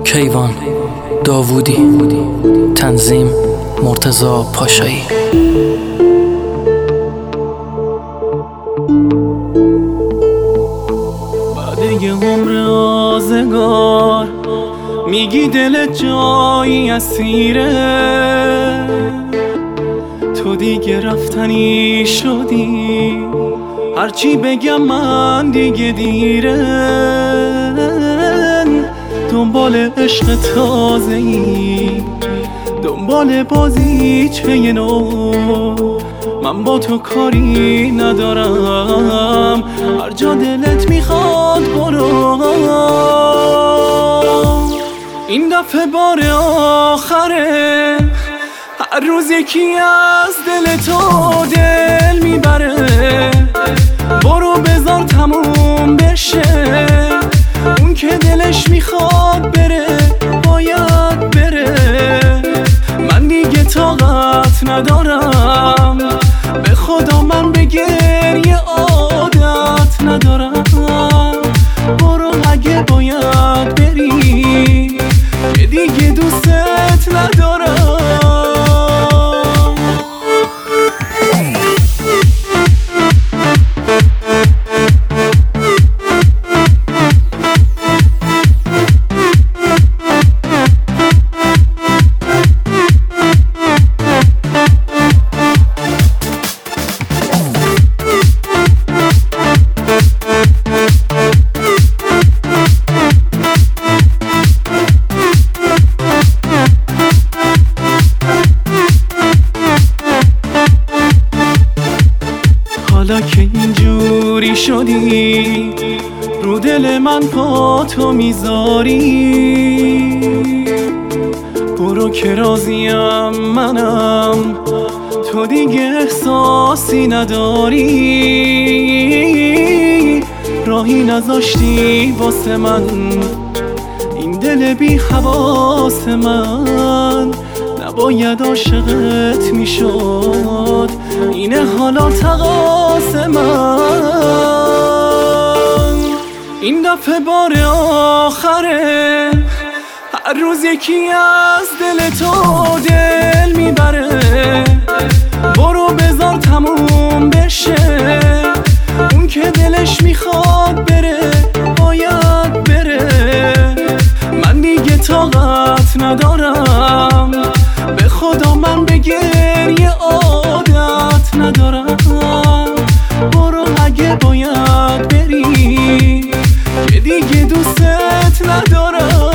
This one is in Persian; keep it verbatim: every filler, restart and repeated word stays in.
کیوان داوودی، تنظیم مرتضی پاشایی. بعد یه عمر آزگار میگی دلت جایی اسیره، تو دیگه رفتنی شدی، هرچی بگم من دیگه دیره. دنبال عشق تازه‌ای، دنبال بازیچه نو، من با تو کاری ندارم، هر جا دلت میخواد برو. این دفعه بار آخره، هر روز یکی از دل تو دل میبره، برو بذار تموم بشه، اون که دلش میخواد بره باید بره. من دیگه طاقت ندارم، به خدا من به گریه عادت ندارم. برو اگه باید بری که دیگه دوستت ندارم. حالا که اینجوری شدی، رو دل من پا تو میذاری، برو که راضیم منم، تو دیگه احساسی نداری. راهی نذاشتی واسه من، این دل بی حواس من نباید عاشقت میشد، اینه حالا تقاص من. این دفعه بار آخره، هر روز یکی از دل تو دل میبره، برو بذار تموم بشه، اون که دلش میخواد بره باید بره. من دیگه طاقت ندارم، به خدا من به گریه عادت ندارم. برو اگه باید بری که دیگه دوستت ندارم.